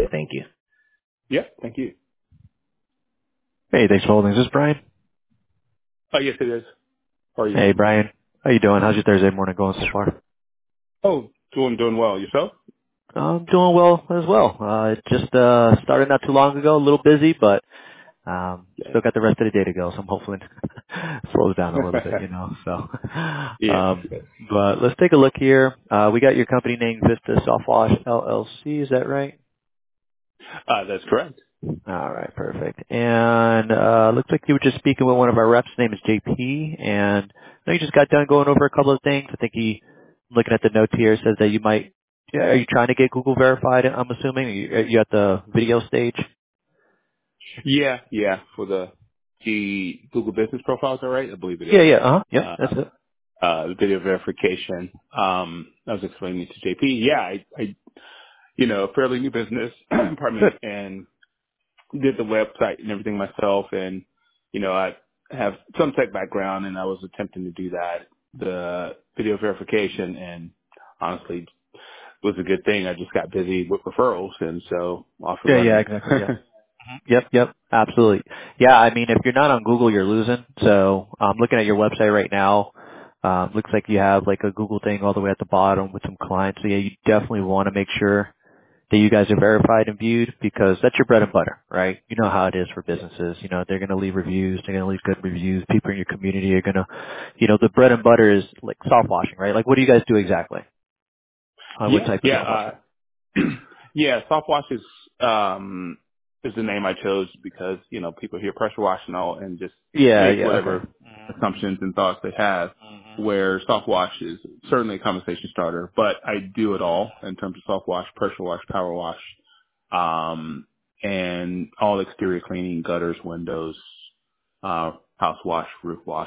Thank you. Yeah, thank you. Hey, thanks for holding. Is this Brian? Oh, yes, it is. How are you? Hey, Brian. How you doing? How's your Thursday morning going so far? Oh, doing well. Yourself? I'm doing well as well. It just started not too long ago, a little busy, but Yeah. still got the rest of the day to go, so I'm hoping it slows down a little bit, So, Yes, yes. but let's take a look here. We got your company name, Vista Softwash LLC. Is that right? That's correct. All right, perfect. And looks like you were just speaking with one of our reps. His name is JP, and I know you just got done going over a couple of things. I think looking at the notes here, says that you might. Yeah, are you trying to get Google verified? I'm assuming. Are you at the video stage? Yeah, for the Google Business Profile, is that right? I believe it Yeah, is. yeah. Yep, that's it. The video verification. I was explaining to JP. Yeah, I fairly new business, pardon Good. me, and did the website and everything myself, and I have some tech background, and I was attempting to do that, the video verification, and honestly, it was a good thing. I just got busy with referrals, and so off and Yeah, running. exactly. Yeah. Yep, absolutely. Yeah, I mean, if you're not on Google, you're losing. So I'm looking at your website right now. Looks like you have like a Google thing all the way at the bottom with some clients. So yeah, you definitely want to make sure that you guys are verified and viewed because that's your bread and butter, right? You know how it is for Yeah. businesses. They're going to leave reviews. They're going to leave good reviews. People in your community are going to, the bread and butter is like soft washing, right? Like what do you guys do exactly? What Yeah, type of yeah, soft washing? yeah. Soft wash is the name I chose because people hear pressure wash and all, and just Yeah, make yeah, okay. whatever assumptions and thoughts they have. Where soft wash is certainly a conversation starter, but I do it all in terms of soft wash, pressure wash, power wash, and all exterior cleaning, gutters, windows, house wash, roof wash,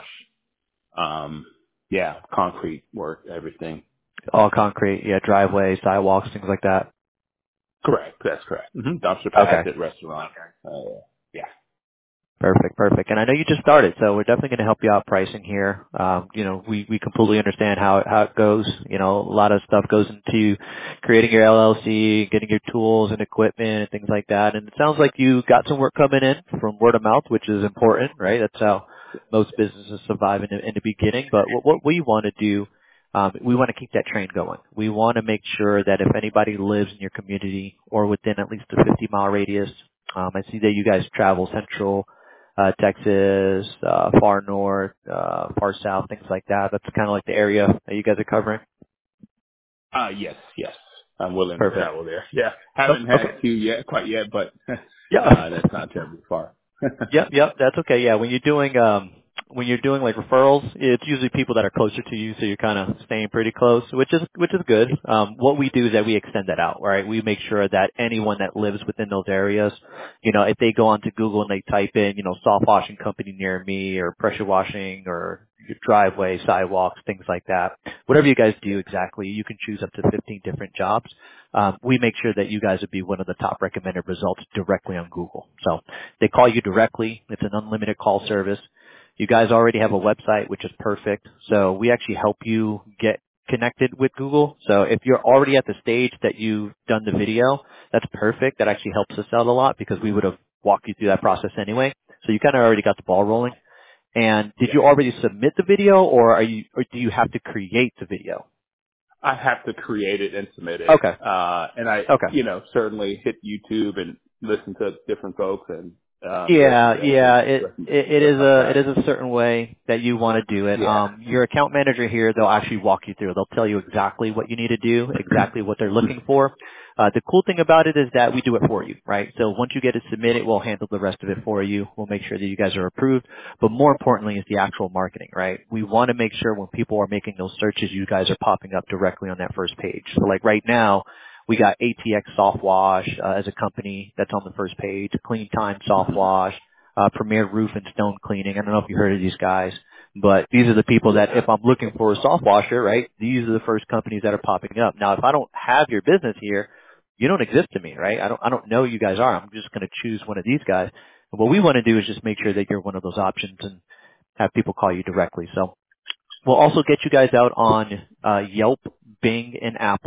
yeah, concrete work, everything. All concrete, yeah, driveway, sidewalks, things like that. Correct. That's correct. Dumpster Okay. pads at restaurants. Yeah. Perfect. And I know you just started, so we're definitely going to help you out pricing here. We completely understand how it goes. A lot of stuff goes into creating your LLC, getting your tools and equipment and things like that. And it sounds like you got some work coming in from word of mouth, which is important, right? That's how most businesses survive in the beginning. But what we want to do, we want to keep that train going. We want to make sure that if anybody lives in your community or within at least a 50-mile radius, I see that you guys travel central Texas, far north, far south, things like that. That's kind of like the area that you guys are covering. Yes. I'm willing to Perfect. travel there. Yeah. Oh, Haven't okay. had to yet, quite yet, but Yeah. that's not terribly far. Yep. That's okay. Yeah. When you're doing like referrals, it's usually people that are closer to you, so you're kind of staying pretty close, which is good. What we do is that we extend that out, right? We make sure that anyone that lives within those areas, if they go onto Google and they type in, soft washing company near me or pressure washing or your driveway, sidewalks, things like that. Whatever you guys do exactly, you can choose up to 15 different jobs. We make sure that you guys would be one of the top recommended results directly on Google. So they call you directly. It's an unlimited call service. You guys already have a website, which is perfect. So we actually help you get connected with Google. So if you're already at the stage that you've done the video, that's perfect. That actually helps us out a lot because we would have walked you through that process anyway. So you kind of already got the ball rolling. And did Yeah. you already submit the video or do you have to create the video? I have to create it and submit it. Okay. And I, Okay. certainly hit YouTube and listen to different folks and, their Yeah, suggestions, it stuff is like a it that. is a certain way that you want to do it. Yeah. Your account manager here, they'll actually walk you through. They'll tell you exactly what you need to do, exactly what they're looking for. The cool thing about it is that we do it for you, right? So once you get it submitted, we'll handle the rest of it for you. We'll make sure that you guys are approved. But more importantly is the actual marketing, right? We want to make sure when people are making those searches, you guys are popping up directly on that first page. So like right now, we got ATX Soft Wash as a company that's on the first page, Clean Time Soft Wash, Premier Roof and Stone Cleaning. I don't know if you heard of these guys, but these are the people that Yeah. if I'm looking for a soft washer, right, these are the first companies that are popping up. Now, if I don't have your business here, you don't exist to me, right? I don't know who you guys are. I'm just going to choose one of these guys. And what we want to do is just make sure that you're one of those options and have people call you directly. So we'll also get you guys out on Yelp, Bing, and Apple.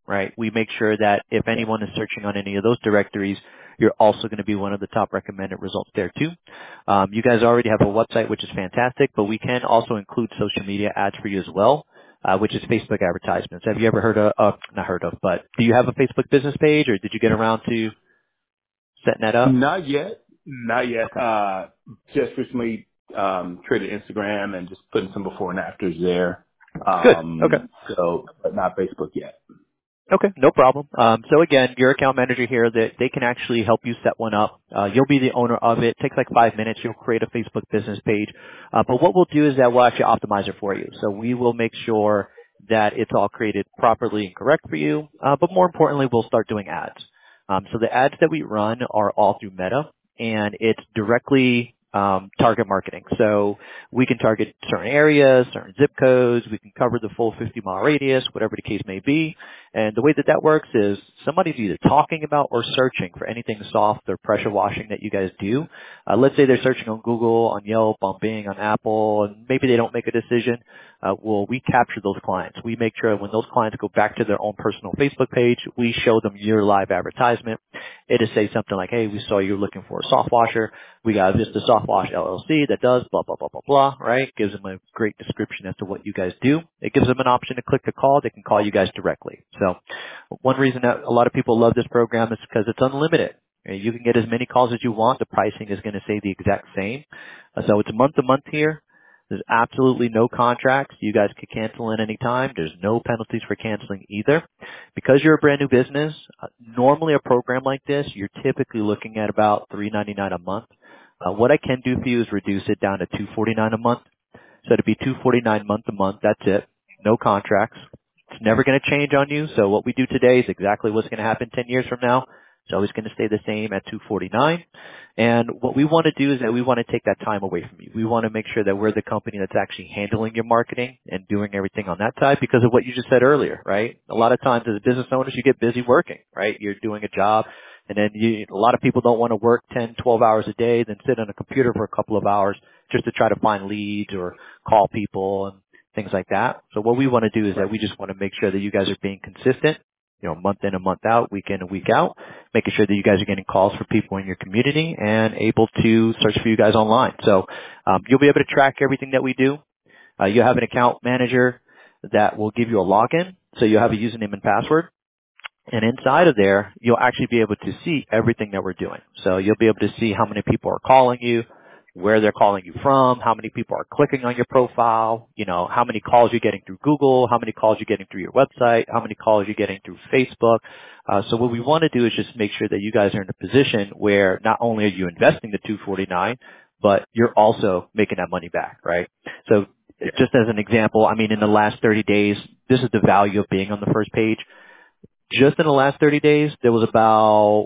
right? We make sure that if anyone is searching on any of those directories, you're also going to be one of the top recommended results there too. You guys already have a website, which is fantastic, but we can also include social media ads for you as well, which is Facebook advertisements. Have you ever not heard of, but do you have a Facebook business page, or did you get around to setting that up? Not yet. Not yet. Okay. Just recently created Instagram and just putting some before and afters there. Good. Okay. But not Facebook yet. Okay, no problem. So again, your account manager here, that they can actually help you set one up. You'll be the owner of it. Takes like 5 minutes. You'll create a Facebook business page. But what we'll do is that we'll actually optimize it for you. So we will make sure that it's all created properly and correct for you. But more importantly, we'll start doing ads. So the ads that we run are all through Meta, and it's directly target marketing. So we can target certain areas, certain zip codes. We can cover the full 50-mile radius, whatever the case may be. And the way that that works is somebody's either talking about or searching for anything soft or pressure washing that you guys do. Let's say they're searching on Google, on Yelp, on Bing, on Apple, and maybe they don't make a decision. Well, we capture those clients. We make sure when those clients go back to their own personal Facebook page, we show them your live advertisement. It'll say something like, hey, we saw you looking for a soft washer. We got Vista Soft Wash LLC that does blah, blah, blah, blah, blah, right? Gives them a great description as to what you guys do. It gives them an option to click the call. They can call you guys directly. So one reason that a lot of people love this program is because it's unlimited. You can get as many calls as you want. The pricing is going to stay the exact same. So it's month to month here. There's absolutely no contracts. You guys can cancel in any time. There's no penalties for canceling either. Because you're a brand new business, normally a program like this, you're typically looking at about $3.99 a month. What I can do for you is reduce it down to $2.49 a month. So it'd be $2.49 month to month. That's it. No contracts. It's never going to change on you. So what we do today is exactly what's going to happen 10 years from now. It's always going to stay the same at $2.49. And what we want to do is that we want to take that time away from you. We want to make sure that we're the company that's actually handling your marketing and doing everything on that side because of what you just said earlier, right? A lot of times as business owners, you get busy working, right? You're doing a job, and then a lot of people don't want to work 10, 12 hours a day, then sit on a computer for a couple of hours just to try to find leads or call people and things like that. So what we want to do is that we just want to make sure that you guys are being consistent, month in and month out, week in and week out, making sure that you guys are getting calls for people in your community and able to search for you guys online. So you'll be able to track everything that we do. You'll have an account manager that will give you a login. So you'll have a username and password. And inside of there, you'll actually be able to see everything that we're doing. So you'll be able to see how many people are calling you, where they're calling you from, how many people are clicking on your profile, how many calls you're getting through Google, how many calls you're getting through your website, how many calls you're getting through Facebook. So what we want to do is just make sure that you guys are in a position where not only are you investing the $2.49, but you're also making that money back, right? So just as an example, in the last 30 days, this is the value of being on the first page. Just in the last 30 days, there was about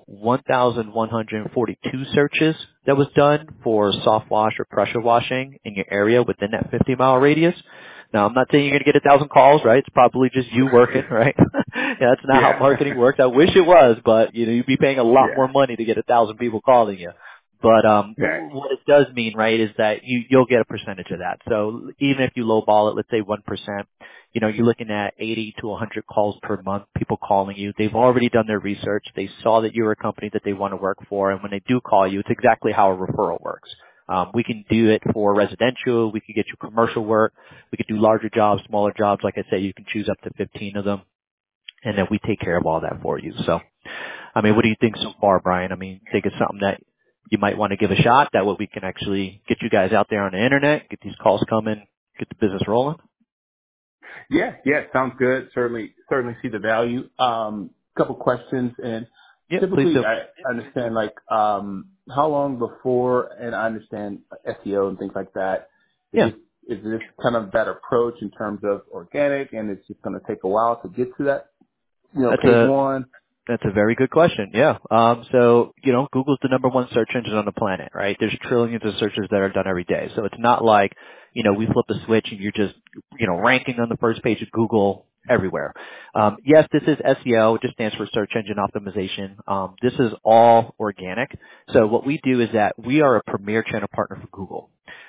1,142 searches that was done for soft wash or pressure washing in your area within that 50-mile radius. Now, I'm not saying you're going to get 1,000 calls, right? It's probably just you working, right? That's not how marketing works. I wish it was, but you'd be paying a lot more money to get 1,000 people calling you. But what it does mean, right, is that you'll get a percentage of that. So even if you lowball it, let's say 1%, you're looking at 80 to 100 calls per month, people calling you. They've already done their research. They saw that you're a company that they want to work for. And when they do call you, it's exactly how a referral works. We can do it for residential. We can get you commercial work. We could do larger jobs, smaller jobs. Like I say, you can choose up to 15 of them. And then we take care of all that for you. So, what do you think so far, Brian? Think it's something that you might want to give a shot. That way we can actually get you guys out there on the internet, get these calls coming, get the business rolling. Yeah, sounds good. Certainly see the value. Couple questions, and typically I understand how long before, and I understand SEO and things like that. Is this kind of that approach in terms of organic, and it's just going to take a while to get to that, page one? That's a very good question. Yeah. So, Google's the number one search engine on the planet, right? There's trillions of searches that are done every day. So it's not like, we flip a switch and you're just, ranking on the first page of Google everywhere. Yes, this is SEO. It just stands for search engine optimization. This is all organic. So what we do is that we are a premier channel partner for Google.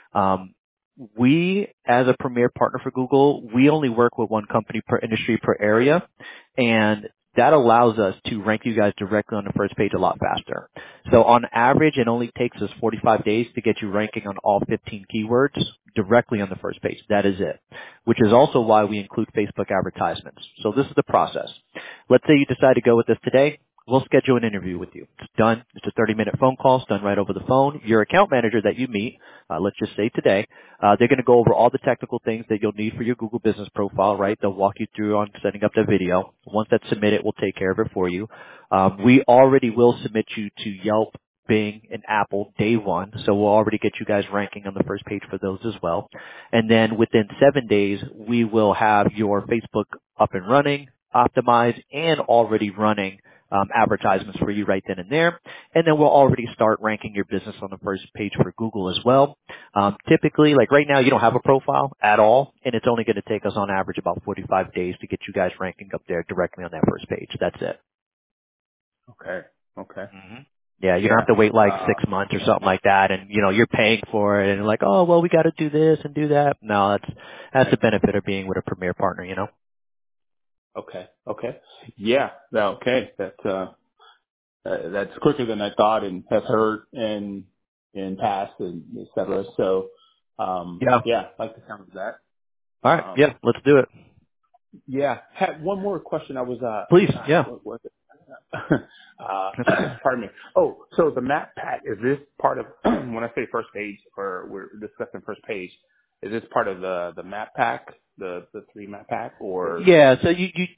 We, as a premier partner for Google, we only work with one company per industry per area. And that allows us to rank you guys directly on the first page a lot faster. So on average, it only takes us 45 days to get you ranking on all 15 keywords directly on the first page. That is it, which is also why we include Facebook advertisements. So this is the process. Let's say you decide to go with this today. We'll schedule an interview with you. It's done. It's a 30-minute phone call. It's done right over the phone. Your account manager that you meet, let's just say today, they're going to go over all the technical things that you'll need for your Google business profile, right? They'll walk you through on setting up the video. Once that's submitted, we'll take care of it for you. We already will submit you to Yelp, Bing, and Apple day one, so we'll already get you guys ranking on the first page for those as well. And then within 7 days, we will have your Facebook up and running, optimized, and already running advertisements for you right then and there. And then we'll already start ranking your business on the first page for Google as well. Typically, like right now, you don't have a profile at all, and it's only going to take us on average about 45 days to get you guys ranking up there directly on that first page. That's it. Okay. Okay. hmm Yeah, you don't Yeah. have to wait like 6 months or something like that, and you're paying for it, and like, oh well, we got to do this and do that. No, that's the benefit of being with a premier partner. Okay. Okay. Yeah. Okay. That's quicker than I thought and have heard in past and et cetera. So, Yeah. yeah, I like the sound of that. All right. Yeah, let's do it. Yeah. Had one more question. I was, Please. Yeah. what was it? That's okay. Pardon me. Oh, so the map pack, is this part of, when I say first page or we're discussing first page, is this part of the map pack, the 3 map pack or? Yeah. So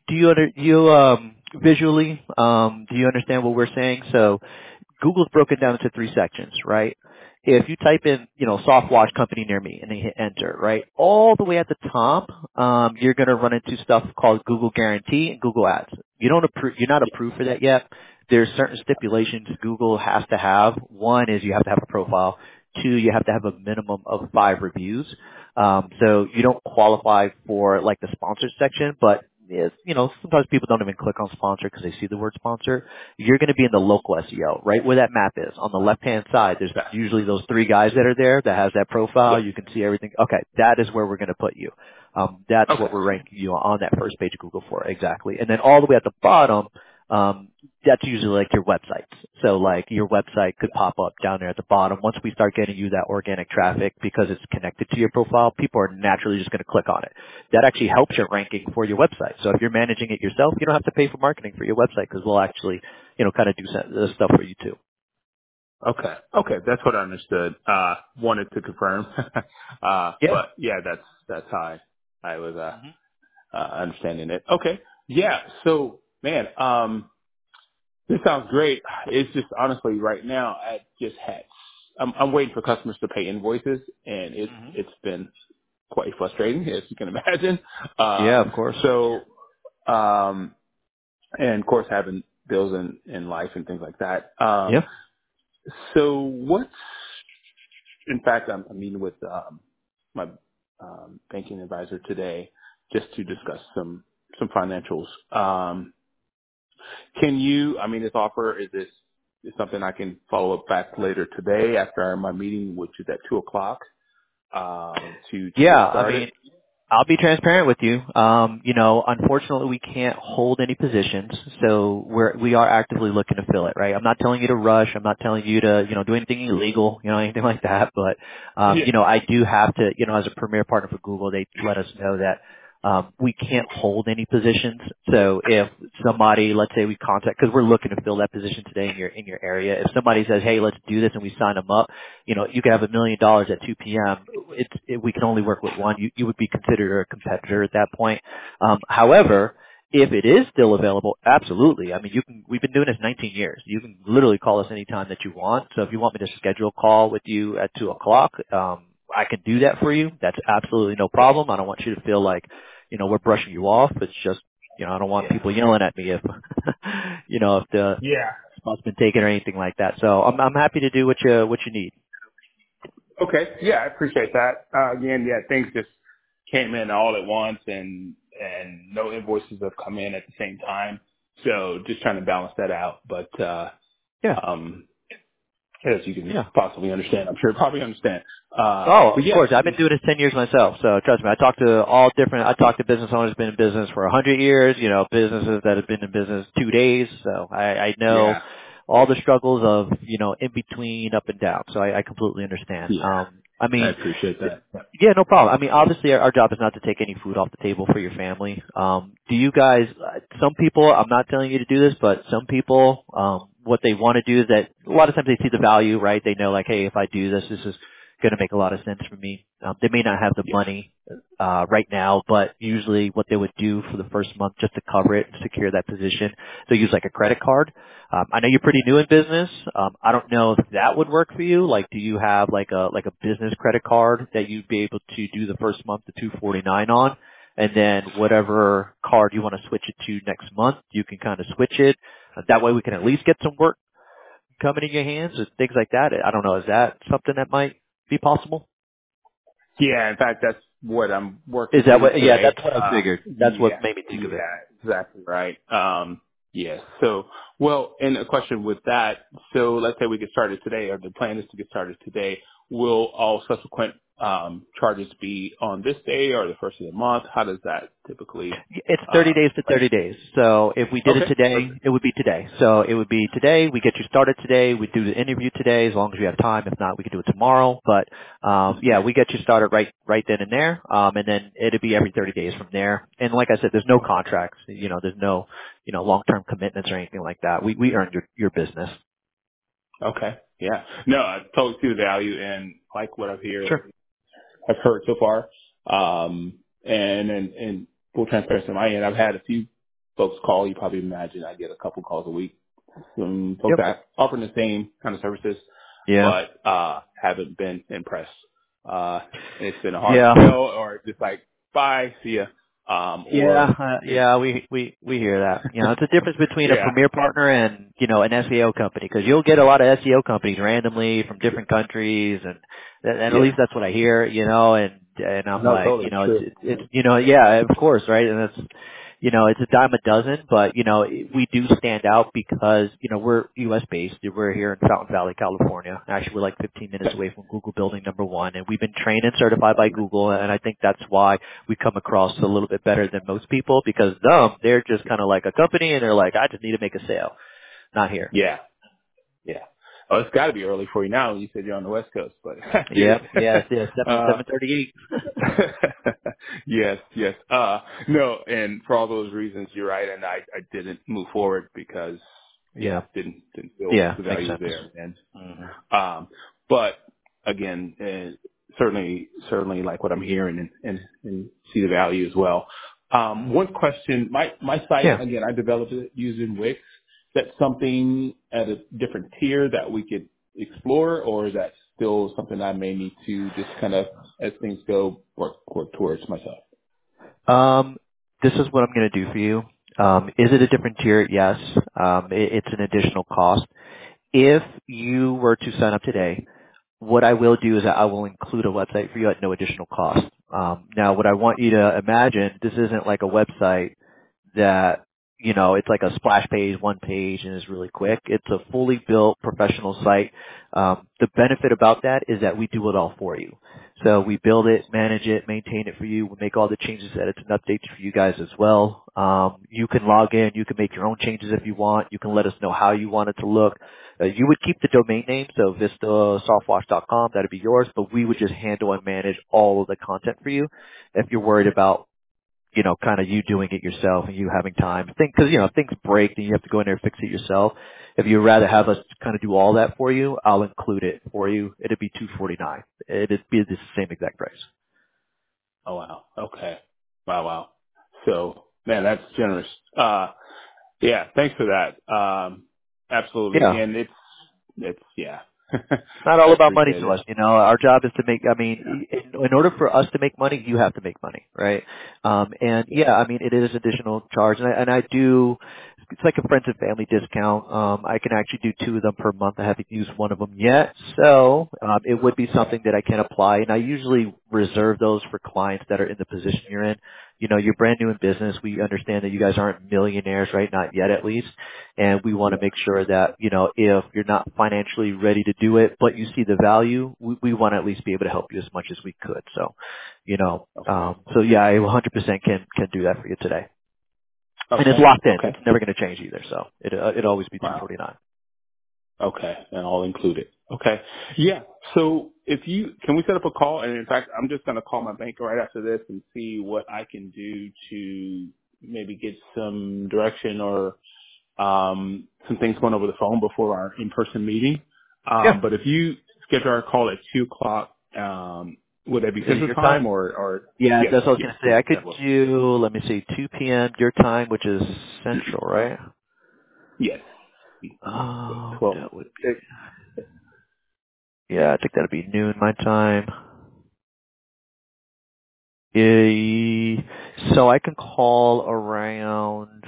visually, do you understand what we're saying? So Google's broken down into 3 sections, right? If you type in, soft wash company near me and then you hit enter, right? All the way at the top, you're going to run into stuff called Google Guarantee and Google Ads. You're not Yeah. approved for that yet. There's certain stipulations Google has to have. One is you have to have a profile. 2, you have to have a minimum of 5 reviews. So you don't qualify for like the sponsored section, but sometimes people don't even click on sponsor because they see the word sponsor. You're going to be in the local SEO, right where that map is. On the left-hand side, there's Yeah. usually those 3 guys that are there that has that Yeah. profile. You can see everything. Okay, that is where we're going to put you. That's what Okay. we're ranking you on that first page of Google for, exactly. And then all the way at the bottom, that's usually like your websites. So like your website could pop up down there at the bottom. Once we start getting you that organic traffic because it's connected to your profile, people are naturally just going to click on it. That actually helps your ranking for your website. So if you're managing it yourself, you don't have to pay for marketing for your website because we'll actually, kind of do the stuff for you too. Okay. Okay. That's what I understood. Wanted to confirm. Yeah. But yeah, that's how I was, hmm understanding it. Okay. Yeah. So man, this sounds great. It's just honestly right now, I'm waiting for customers to pay invoices and hmm it's been quite frustrating as you can imagine. Yeah, of course. So, and of course having bills in life and things like that. Yeah. So what's, in fact, I'm meeting with my banking advisor today just to discuss some financials. Can you? I mean, this offer is something I can follow up back later today after my meeting, which is at 2:00, to Yeah. get I started. mean, I'll be transparent with you. Unfortunately we can't hold any positions, so we are actively looking to fill it, right? I'm not telling you to rush. I'm not telling you to, do anything illegal, anything like that. But, Yeah. I do have to, as a premier partner for Google, they let us know that, we can't hold any positions. So if somebody, let's say we contact, cause we're looking to fill that position today in your area. If somebody says, hey, let's do this and we sign them up, you could have $1 million at 2 p.m. We can only work with one. You would be considered a competitor at that point. However, if it is still available, absolutely. I mean, we've been doing this 19 years. You can literally call us anytime that you want. So if you want me to schedule a call with you at 2:00, I can do that for you. That's absolutely no problem. I don't want you to feel like, we're brushing you off. It's just, I don't want Yeah. people yelling at me if, if the Yeah. spot's been taken or anything like that. So I'm happy to do what you need. Okay. Yeah, I appreciate that. Again, yeah, things just came in all at once, and no invoices have come in at the same time. So just trying to balance that out. But Yeah. um, as you can Yeah. possibly understand. I'm sure you probably understand. Oh, But of yeah, course. I've been doing this 10 years myself, so trust me. I talk to business owners who've been in business for 100 years, businesses that have been in business 2 days. So I know yeah, all the struggles of, in between, up and down. So I completely understand. yeah. I I mean, appreciate that. yeah, no problem. I mean, obviously our job is not to take any food off the table for your family. Do you guys, some people, I'm not telling you to do this, but some people, what they want to do is that a lot of times they see the value, right? They know like, hey, if I do this, this is going to make a lot of sense for me. They may not have the Yeah, money, right now, but usually what they would do for the first month just to cover it and secure that position, they'll use like a credit card. I know you're pretty new in business. I don't know if that would work for you. Like, do you have like a business credit card that you'd be able to do the first month the $249 on, and then whatever card you want to switch it to next month, you can kind of switch it. That way, we can at least get some work coming in your hands and things like that. I don't know. Is that something that might be possible? yeah. In fact, that's what I'm working Is that through what? Yeah, today. that's what I figured. That's what Yeah, made me think of it. yeah, exactly right. Yeah. So, well, and a question with that. So, let's say we get started today, or the plan is to get started today. Will all subsequent charges be on this day or the first of the month? How does that typically It's 30 days to play? 30 days. So if we did it Okay, today, perfect. it would be today. So it would be today. We get you started today. We do the interview today as long as we have time. If not, we can do it tomorrow. But yeah, we get you started right then and there. And then it'd be every 30 days from there. And like I said, there's no contracts. There's no long-term commitments or anything like that. We earn your business. Okay. Yeah. No, I totally see the value and like what Sure. I've heard so far. And full transparency on my end, I've had a few folks call. You probably imagine I get a couple calls a week from folks Yep. that offering the same kind of services, Yeah. but haven't been impressed. Uh, it's been a hard Yeah. sell, or just like bye, see ya. Yeah, Or it's yeah, we hear that. It's a difference between a yeah, premier partner and an SEO company, because you'll get a lot of SEO companies randomly from different countries, and at yeah. least that's what I hear. And I'm No, like, totally true. it's yeah, of course, right? And that's it's a dime a dozen, but we do stand out because we're U.S. based. We're here in Fountain Valley, California. Actually, we're like 15 minutes away from Google Building Number 1, and we've been trained and certified by Google, and I think that's why we come across a little bit better than most people, because they're just kind of like a company and they're like, I just need to make a sale. Not here. Yeah. Yeah. Oh, it's got to be early for you now. You said you're on the West Coast, but I get Yep. Yes. it. Yes. uh, 7:38. yes, yes. No, and for all those reasons, you're right. And I didn't move forward because, yeah, Yeah. didn't feel Yeah. the Makes value was sense. there. And, Hmm. but again, certainly like what I'm hearing and see the value as well. One question, my site, Yeah. again, I developed it using Wix. Is that something at a different tier that we could explore, or is that still something I may need to just kind of, as things go, work towards myself? This is what I'm going to do for you. Is it a different tier? Yes. It's an additional cost. If you were to sign up today, what I will do is I will include a website for you at no additional cost. Now, what I want you to imagine, this isn't like a website that it's like a splash page, one page, and is really quick. It's a fully built professional site. The benefit about that is that we do it all for you. So we build it, manage it, maintain it for you. We make all the changes, edits, and updates for you guys as well. You can log in. You can make your own changes if you want. You can let us know how you want it to look. You would keep the domain name, so VistaSoftwash.com. That'd be yours, but we would just handle and manage all of the content for you. If you're worried about kind of you doing it yourself and you having time. Because, if things break, then you have to go in there and fix it yourself. If you'd rather have us kind of do all that for you, I'll include it for you. It'd be $249. It'd be the same exact price. Oh, wow. Okay. Wow. So, man, that's generous. Yeah, thanks for that. Absolutely. Yeah. And yeah. It's not all I about money appreciate to it. us. Our job is to make, Yeah. in order for us to make money, you have to make money, right? And Yeah. yeah, it is additional charge. And I do, it's like a friends and family discount. I can actually do 2 of them per month. I haven't used one of them yet. So, it would be something that I can apply. And I usually reserve those for clients that are in the position you're in. you're brand new in business. We understand that you guys aren't millionaires, right? Not yet, at least. And we want to Yeah. make sure that, if you're not financially ready to do it, but you see the value, we want to at least be able to help you as much as we could. So, Okay. so yeah, I 100% can do that for you today. And it's Okay. locked in. Okay. It's never going to change either. So it'll always be Wow. 249. Okay. And all included. Okay. Yeah. So can we set up a call? And in fact, I'm just going to call my banker right after this and see what I can do to maybe get some direction or some things going over the phone before our in-person meeting. Yeah. But if you schedule our call at 2:00, would that be Is it Central your time? Time or Yeah, yes, that's what I was yes, going to say. please, I could that works. do, let me see, 2 p.m. your time, which is Central, right? Yes. That would 12:06. be, yeah, I think that'd be noon my time. So I can call around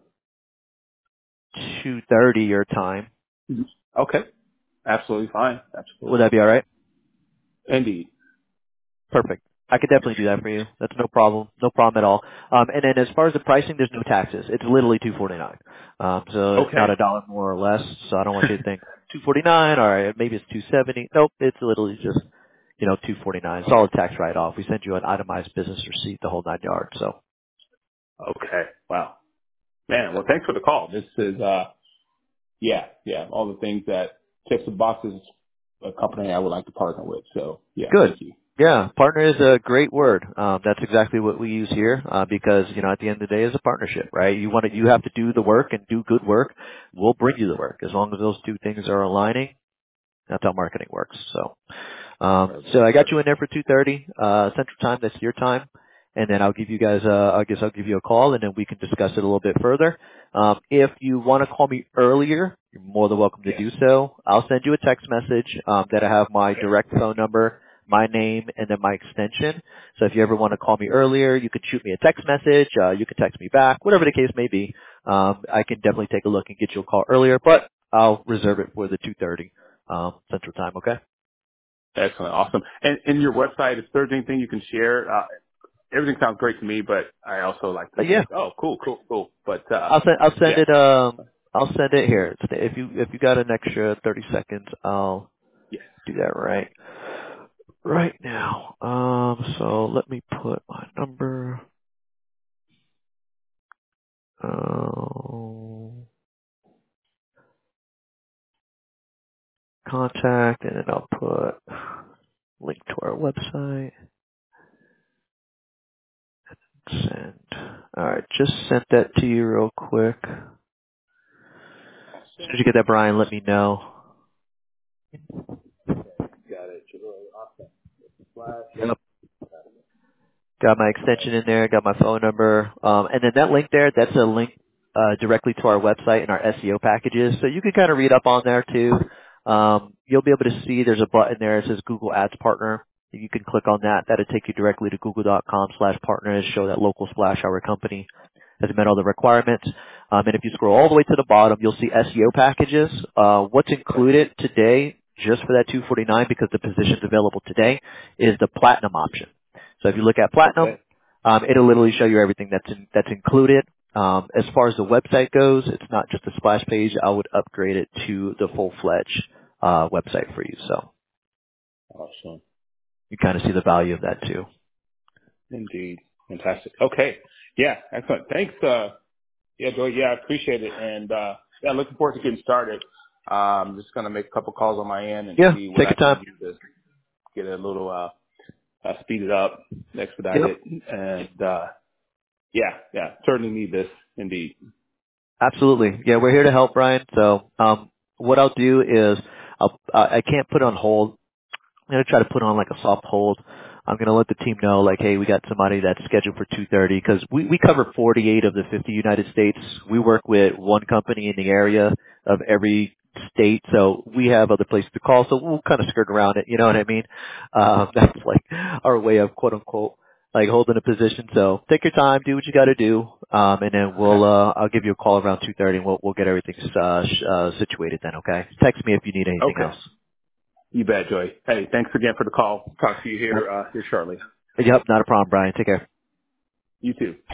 2:30 your time. Okay. Absolutely fine. Would Absolutely. that be all right? Indeed. Perfect. I could definitely do that for you. That's no problem. No problem at all. And then as far as the pricing, there's no taxes. It's literally 249. So it's not Okay. a dollar more or less. So I don't want you to think 249 or maybe it's 270. Nope. It's literally just, 249. Solid tax write-off. We send you an itemized business receipt, the whole 9 yards. So Okay. Wow. Man, well, thanks for the call. This is, yeah, all the things that checks the boxes a company I would like to partner with. So yeah, good. thank you. Yeah, partner is a great word. That's exactly what we use here, because, at the end of the day, it's a partnership, right? You have to do the work and do good work. We'll bring you the work. As long as those two things are aligning, that's how marketing works. So I got you in there for 2:30 Central Time. That's your time, and then I'll give you guys. I guess I'll give you a call, and then we can discuss it a little bit further. If you want to call me earlier, you're more than welcome to Yes. do so. I'll send you a text message that I have my Okay. direct phone number, my name, and then my extension. So if you ever want to call me earlier, you can shoot me a text message. You can text me back, whatever the case may be. I can definitely take a look and get you a call earlier, but I'll reserve it for the 2:30 Central Time. Okay. Excellent. Awesome. And your website, if there's anything you can share, everything sounds great to me, but I also like to Yeah. think, oh, cool. But, I'll send yeah. it I'll send it here. If you got an extra 30 seconds, I'll Yes. do that right now. So let me put my number, contact, and then I'll put link to our website. Send. Alright, just sent that to you real quick. As soon as Awesome. you get that, Brian, let me know. Got it. Awesome. Flash. Yep. Got my extension in there, got my phone number. And then that link there, that's a link directly to our website and our SEO packages. So you can kind of read up on there too. You'll be able to see there's a button there that says Google Ads Partner. You can click on that. That'll take you directly to google.com/partners, show that local splash hour company has met all the requirements. And if you scroll all the way to the bottom, you'll see SEO packages. What's included today, just for that 249, because the position's available today, is the platinum option. So if you look at platinum, Okay. it'll literally show you everything that's included. As far as the website goes, it's not just a splash page. I would upgrade it to the full-fledged website for you. So Awesome. you kind of see the value of that too. Indeed. Fantastic. Okay. Yeah. Excellent. Thanks. Yeah, Joey. Yeah, I appreciate it. And, yeah, looking forward to getting started. Just going to make a couple calls on my end and Yeah, see what take I your can time. do to get it a little, speed it up, expedite Yep, it. And, yeah, certainly need this. Indeed. absolutely. Yeah, we're here to help, Brian. So what I'll do is I can't put on hold. I'm going to try to put on like a soft hold. I'm going to let the team know, like, hey, we got somebody that's scheduled for 2:30 because we cover 48 of the 50 United States. We work with one company in the area of every state, so we have other places to call. So we'll kind of skirt around it. You know what I mean? That's like our way of quote unquote like holding a position. So take your time, do what you got to do, and then I'll give you a call around 2:30, and we'll get everything situated then. Okay? Text me if you need anything Okay. else. You bet, Joey. Hey, thanks again for the call. Talk to you here, here shortly. Yep, not a problem, Brian. Take care. You too.